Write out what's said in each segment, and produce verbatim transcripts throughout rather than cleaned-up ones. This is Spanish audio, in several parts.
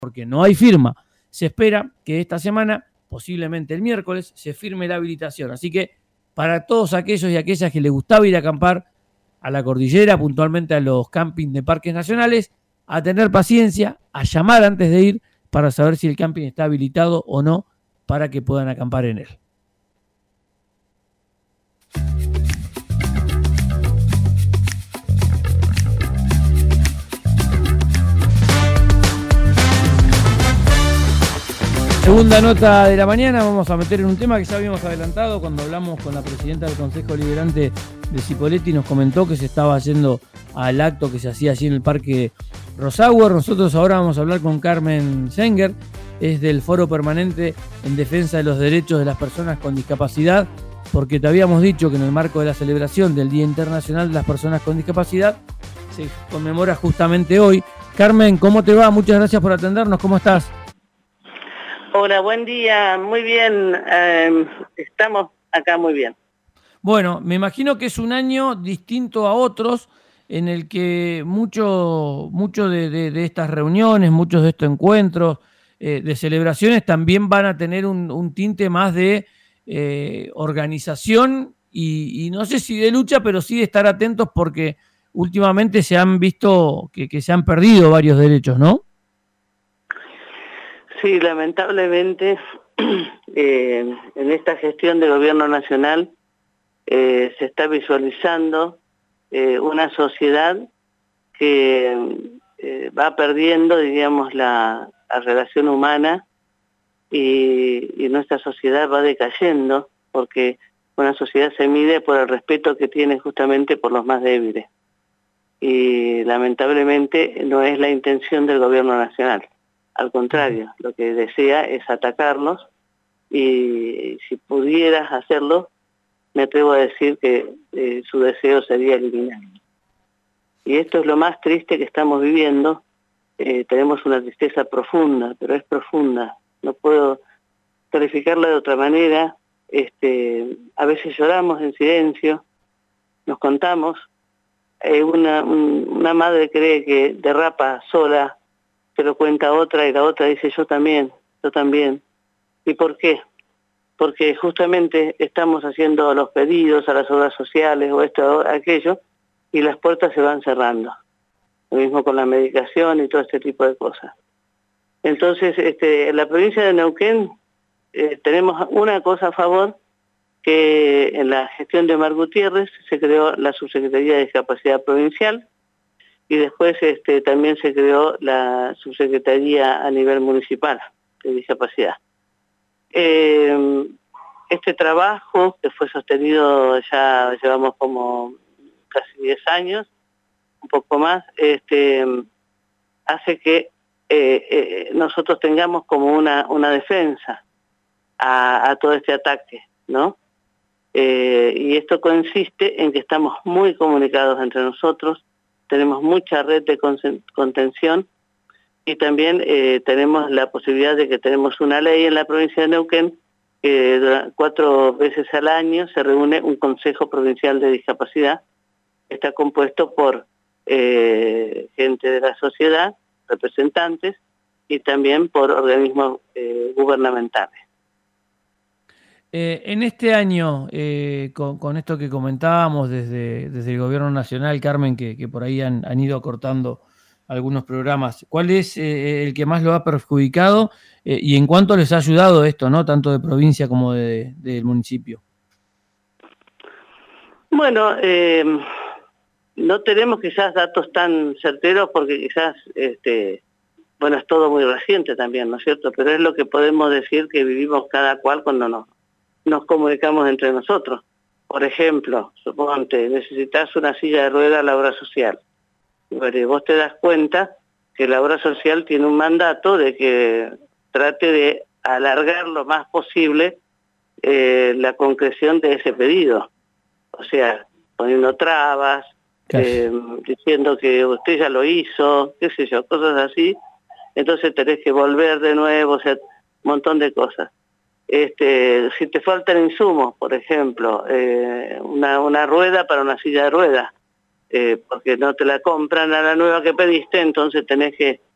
porque no hay firma. Se espera que esta semana, posiblemente el miércoles, se firme la habilitación. Así que para todos aquellos y aquellas que les gustaba ir a acampar a la cordillera, puntualmente a los campings de parques nacionales, a tener paciencia, a llamar antes de ir para saber si el camping está habilitado o no para que puedan acampar en él. Segunda nota de la mañana, vamos a meter en un tema que ya habíamos adelantado cuando hablamos con la presidenta del Consejo Liberante de Cipolletti. Nos comentó que se estaba yendo al acto que se hacía allí en el Parque Rosauer. Nosotros ahora vamos a hablar con Carmen Senger, es del Foro Permanente en Defensa de los Derechos de las Personas con Discapacidad, porque te habíamos dicho que en el marco de la celebración del Día Internacional de las Personas con Discapacidad se conmemora justamente hoy. Carmen, ¿cómo te va? Muchas gracias por atendernos, ¿cómo estás? Hola, buen día, muy bien, eh, estamos acá muy bien. Bueno, me imagino que es un año distinto a otros en el que mucho, mucho de, de, de estas reuniones, muchos de estos encuentros, eh, de celebraciones también van a tener un, un tinte más de eh, organización y, y no sé si de lucha, pero sí de estar atentos porque últimamente se han visto que, que se han perdido varios derechos, ¿no? Sí, lamentablemente eh, en esta gestión del gobierno nacional eh, se está visualizando eh, una sociedad que eh, va perdiendo, digamos, la, la relación humana y, y nuestra sociedad va decayendo porque una sociedad se mide por el respeto que tiene justamente por los más débiles. Y lamentablemente no es la intención del gobierno nacional. Al contrario, lo que desea es atacarlos y si pudieras hacerlo, me atrevo a decir que eh, su deseo sería eliminarlo. Y esto es lo más triste que estamos viviendo. Eh, tenemos una tristeza profunda, pero es profunda. No puedo calificarla de otra manera. Este, a veces lloramos en silencio, nos contamos. Eh, una, un, una madre cree que derrapa sola, se lo cuenta otra y la otra dice yo también, yo también. ¿Y por qué? Porque justamente estamos haciendo los pedidos a las obras sociales o esto o aquello y las puertas se van cerrando. Lo mismo con la medicación y todo este tipo de cosas. Entonces, este, en la provincia de Neuquén eh, tenemos una cosa a favor, que en la gestión de Omar Gutiérrez se creó la Subsecretaría de Discapacidad Provincial, y después este, también se creó la subsecretaría a nivel municipal de discapacidad. Eh, este trabajo, que fue sostenido ya llevamos como casi diez años, un poco más, este, hace que eh, eh, nosotros tengamos como una, una defensa a, a todo este ataque, ¿no? Eh, y esto consiste en que estamos muy comunicados entre nosotros, tenemos mucha red de contención y también eh, tenemos la posibilidad de que tenemos una ley en la provincia de Neuquén que cuatro veces al año se reúne un Consejo Provincial de Discapacidad. Está compuesto por eh, gente de la sociedad, representantes y también por organismos eh, gubernamentales. Eh, en este año, eh, con, con esto que comentábamos desde, desde el gobierno nacional, Carmen, que, que por ahí han, han ido acortando algunos programas, ¿cuál es eh, el que más lo ha perjudicado eh, y en cuánto les ha ayudado esto, ¿no? Tanto de provincia como de, del municipio? Bueno, eh, no tenemos quizás datos tan certeros porque quizás, este, bueno, es todo muy reciente también, ¿no es cierto? Pero es lo que podemos decir que vivimos cada cual cuando nos nos comunicamos entre nosotros. Por ejemplo, suponte, necesitas una silla de ruedas a la obra social. Bueno, y vos te das cuenta que la obra social tiene un mandato de que trate de alargar lo más posible eh, la concreción de ese pedido. O sea, poniendo trabas, eh, diciendo que usted ya lo hizo, qué sé yo, cosas así. Entonces tenés que volver de nuevo, o sea, un montón de cosas. Este, si te faltan insumos, por ejemplo, eh, una, una rueda para una silla de ruedas, eh, porque no te la compran a la nueva que pediste, entonces tenés que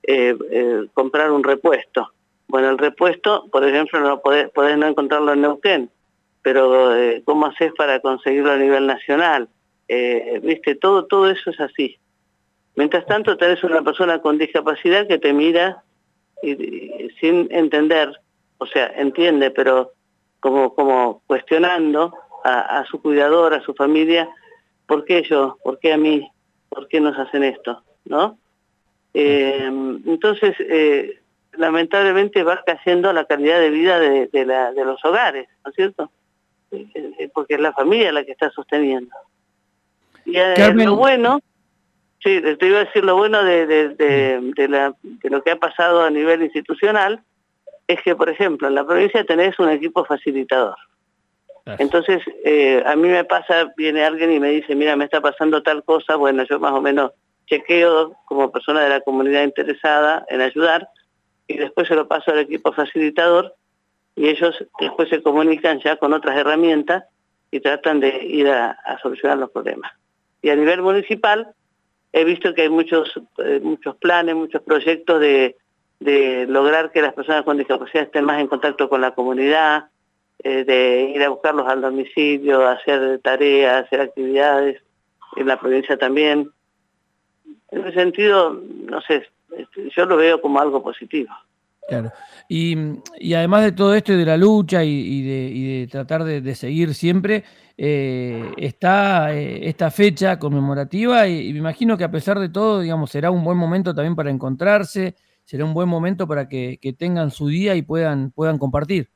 eh, eh, comprar un repuesto. Bueno, el repuesto, por ejemplo, no podés, podés no encontrarlo en Neuquén, pero eh, ¿cómo haces para conseguirlo a nivel nacional? Eh, ¿Viste? Todo, todo eso es así. Mientras tanto, tenés una persona con discapacidad que te mira y, y, sin entender, o sea, entiende, pero como, como cuestionando a, a su cuidador, a su familia, ¿por qué yo? ¿Por qué a mí? ¿Por qué nos hacen esto? ¿No? Eh, entonces, eh, lamentablemente va cayendo la calidad de vida de, de, la, de los hogares, ¿no es cierto? Eh, porque es la familia la que está sosteniendo. Y eh, lo bueno, sí, te iba a decir lo bueno de, de, de, de, la, de lo que ha pasado a nivel institucional, es que, por ejemplo, en la provincia tenés un equipo facilitador. Entonces, eh, a mí me pasa, viene alguien y me dice, mira, me está pasando tal cosa, bueno, yo más o menos chequeo como persona de la comunidad interesada en ayudar, y después se lo paso al equipo facilitador, y ellos después se comunican ya con otras herramientas y tratan de ir a, a solucionar los problemas. Y a nivel municipal, he visto que hay muchos, eh, muchos planes, muchos proyectos de, de lograr que las personas con discapacidad estén más en contacto con la comunidad, eh, de ir a buscarlos al domicilio, hacer tareas, hacer actividades, en la provincia también. En ese sentido, no sé, yo lo veo como algo positivo. Claro. Y, y además de todo esto y de la lucha y, y, de, y de tratar de, de seguir siempre, eh, está eh, esta fecha conmemorativa y, y me imagino que a pesar de todo, digamos, será un buen momento también para encontrarse, será un buen momento para que, que tengan su día y puedan, puedan compartir.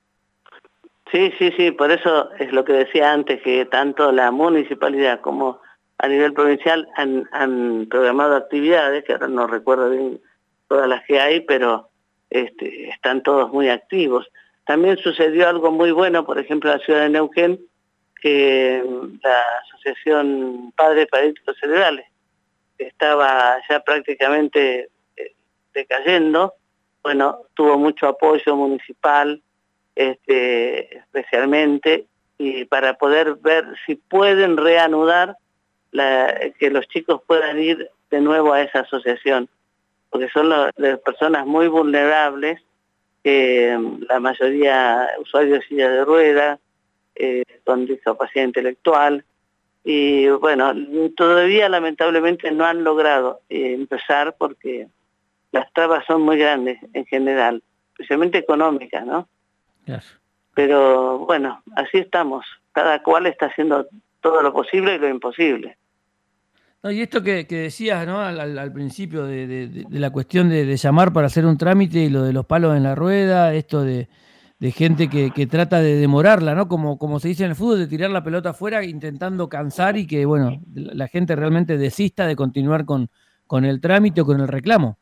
Sí, sí, sí, por eso es lo que decía antes, que tanto la municipalidad como a nivel provincial han, han programado actividades, que ahora no recuerdo bien todas las que hay, pero este, están todos muy activos. También sucedió algo muy bueno, por ejemplo, en la ciudad de Neuquén, que la Asociación Padres Paralíticos Cerebrales estaba ya prácticamente eh, decayendo, bueno, tuvo mucho apoyo municipal, este, especialmente, y para poder ver si pueden reanudar, la, que los chicos puedan ir de nuevo a esa asociación, porque son lo, las personas muy vulnerables, eh, la mayoría usuarios de silla de ruedas, eh, con discapacidad intelectual, y bueno, todavía lamentablemente no han logrado eh, empezar porque las trabas son muy grandes en general, especialmente económicas, ¿no? Yes. Pero bueno, así estamos. Cada cual está haciendo todo lo posible y lo imposible. No, y esto que, que decías, ¿no? al, al, al principio de, de, de la cuestión de, de llamar para hacer un trámite y lo de los palos en la rueda, esto de, de gente que, que trata de demorarla, ¿no? Como, como se dice en el fútbol, de tirar la pelota afuera intentando cansar y que, bueno, la gente realmente desista de continuar con, con el trámite o con el reclamo.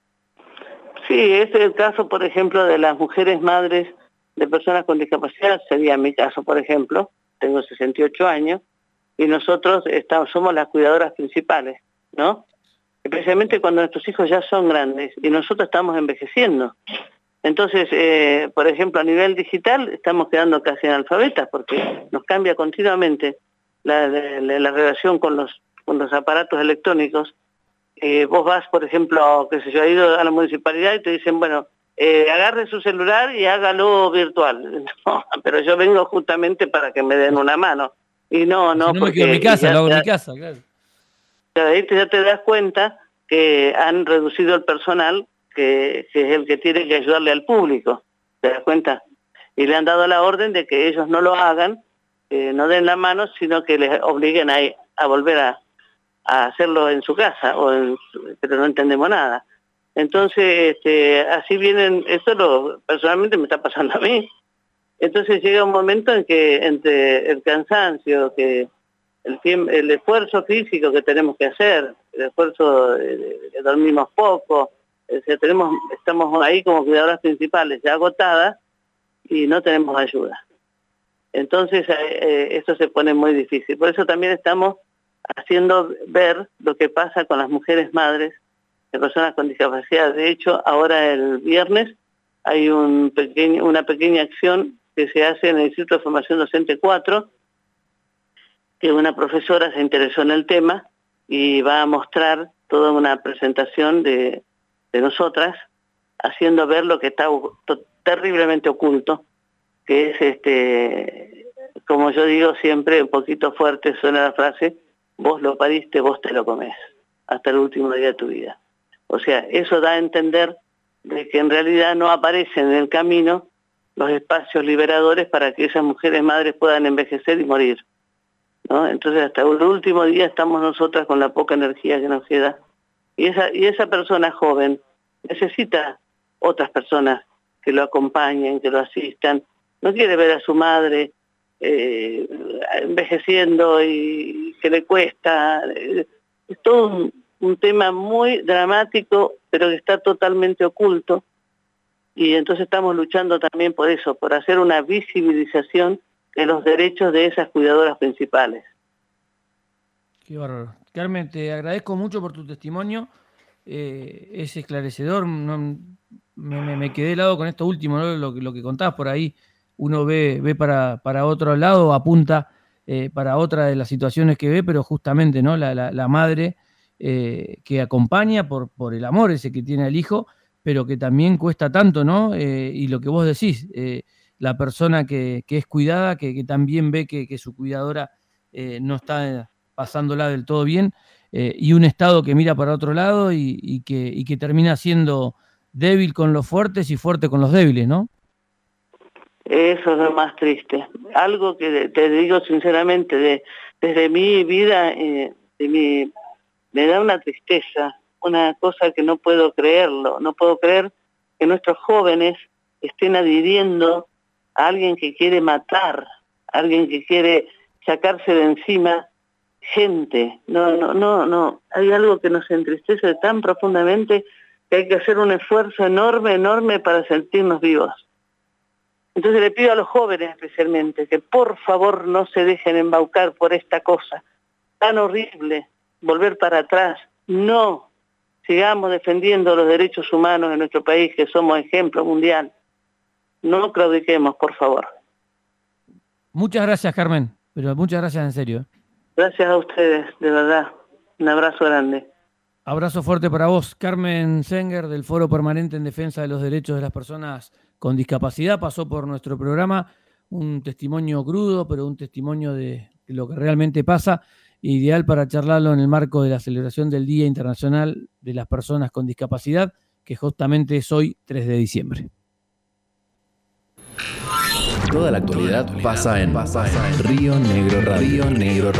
Sí, este es el caso, por ejemplo, de las mujeres madres de personas con discapacidad, sería mi caso, por ejemplo, tengo sesenta y ocho años, y nosotros estamos, somos las cuidadoras principales, ¿no? Especialmente cuando nuestros hijos ya son grandes y nosotros estamos envejeciendo. Entonces, eh, por ejemplo, a nivel digital estamos quedando casi analfabetas porque nos cambia continuamente la, la, la relación con los, con los aparatos electrónicos. Eh, vos vas, por ejemplo, qué sé yo, he ido a la municipalidad y te dicen, bueno, eh, agarre su celular y hágalo virtual. No, pero yo vengo justamente para que me den una mano. Y no, no, si no porque... me quedo en mi casa, lo hago en mi casa, claro. Ya de ahí te, ya te das cuenta que han reducido el personal, que, que es el que tiene que ayudarle al público. ¿Te das cuenta? Y le han dado la orden de que ellos no lo hagan, eh, no den la mano, sino que les obliguen a, a volver a... a hacerlo en su casa, o en su, pero no entendemos nada. Entonces, este, así vienen, esto lo, personalmente me está pasando a mí. Entonces llega un momento en que entre el cansancio, que el, tiempo, el esfuerzo físico que tenemos que hacer, el esfuerzo de, de, de dormimos poco, o sea, tenemos, estamos ahí como cuidadoras principales ya agotadas y no tenemos ayuda. Entonces eh, esto se pone muy difícil. Por eso también estamos haciendo ver lo que pasa con las mujeres madres de personas con discapacidad. De hecho, ahora el viernes hay un pequeño, una pequeña acción que se hace en el Instituto de Formación Docente cuatro, que una profesora se interesó en el tema y va a mostrar toda una presentación de, de nosotras, haciendo ver lo que está terriblemente oculto, que es, este, como yo digo siempre, un poquito fuerte suena la frase, vos lo pariste, vos te lo comés, hasta el último día de tu vida. O sea, eso da a entender de que en realidad no aparecen en el camino los espacios liberadores para que esas mujeres madres puedan envejecer y morir, ¿no? Entonces hasta el último día estamos nosotras con la poca energía que nos queda. Y esa, y esa persona joven necesita otras personas que lo acompañen, que lo asistan. No quiere ver a su madre eh, envejeciendo y que le cuesta. Es todo un, un tema muy dramático, pero que está totalmente oculto. Y entonces estamos luchando también por eso, por hacer una visibilización de los derechos de esas cuidadoras principales. Qué bárbaro. Carmen, te agradezco mucho por tu testimonio. Eh, es esclarecedor. No, me, me, me quedé helado con esto último, ¿no? Lo, lo que contabas por ahí. Uno ve, ve para, para otro lado, apunta eh, para otra de las situaciones que ve, pero justamente, ¿no? La, la, la madre eh, que acompaña por, por el amor ese que tiene al hijo, pero que también cuesta tanto, ¿no? Eh, y lo que vos decís, eh, la persona que, que es cuidada, que, que también ve que, que su cuidadora eh, no está pasándola del todo bien, eh, y un Estado que mira para otro lado y, y, que, y que termina siendo débil con los fuertes y fuerte con los débiles, ¿no? Eso es lo más triste. Algo que te digo sinceramente, de, desde mi vida, eh, de mi, me da una tristeza, una cosa que no puedo creerlo, no puedo creer que nuestros jóvenes estén adhiriendo a alguien que quiere matar, a alguien que quiere sacarse de encima gente. No, no, no, no. Hay algo que nos entristece tan profundamente que hay que hacer un esfuerzo enorme, enorme para sentirnos vivos. Entonces le pido a los jóvenes especialmente que por favor no se dejen embaucar por esta cosa tan horrible, volver para atrás. No. Sigamos defendiendo los derechos humanos en nuestro país, que somos ejemplo mundial. No claudiquemos, por favor. Muchas gracias, Carmen, pero muchas gracias en serio. Gracias a ustedes, de verdad. Un abrazo grande. Abrazo fuerte para vos. Carmen Senger, del Foro Permanente en Defensa de los Derechos de las Personas con Discapacidad, pasó por nuestro programa. Un testimonio crudo, pero un testimonio de lo que realmente pasa. Ideal para charlarlo en el marco de la celebración del Día Internacional de las Personas con Discapacidad, que justamente es hoy, tres de diciembre. Toda la actualidad pasa en, pasa en Río Negro Radio. Río Negro Radio.